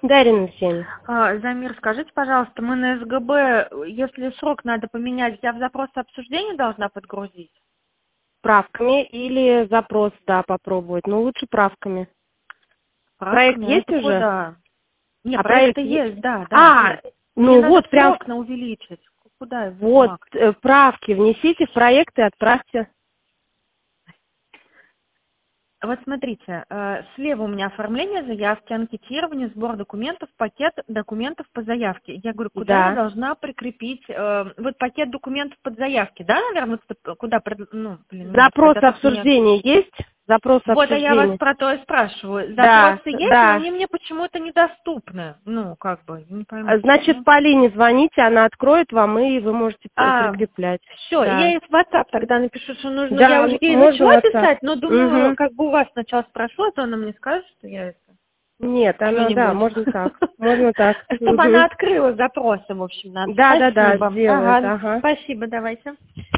Дарья Алексеевна. Замир, скажите, пожалуйста, мы на СГБ, если срок надо поменять, я в запрос обсуждения должна подгрузить? Правками или запрос, да, попробовать. Но лучше правками. Проект есть Это уже? куда? Нет, А проект проект есть, да, есть. есть. Мне Ну надо вот прям, срок увеличить. Куда его вот, бумаг? правки внесите в проект и отправьте. Вот смотрите, слева у меня оформление заявки, анкетирование, сбор документов, пакет документов по заявке. Я говорю, куда я Да. должна прикрепить, вот пакет документов под заявки, да, наверное, вот куда, нет, Запрос это тут мне... обсуждения есть? Запрос Вот, а я вас обсуждения. про то и спрашиваю. Да, Запросы есть, но да. они мне почему-то недоступны. Ну, как бы, не пойму Значит, почему. Полине звоните, она откроет вам, и вы можете прикреплять. Все, я Да. ей в WhatsApp тогда напишу, что нужно. Я Да, уже ей можно начала WhatsApp. писать, но думаю, Угу. как бы у вас сначала спрошу, а то она мне скажет, что я это Нет, она, да, что-нибудь. можно так. Можно так. Чтобы она Угу. открыла запросы, в общем, надо. Да, Спасибо. сделает, Ага, ага. спасибо, давайте.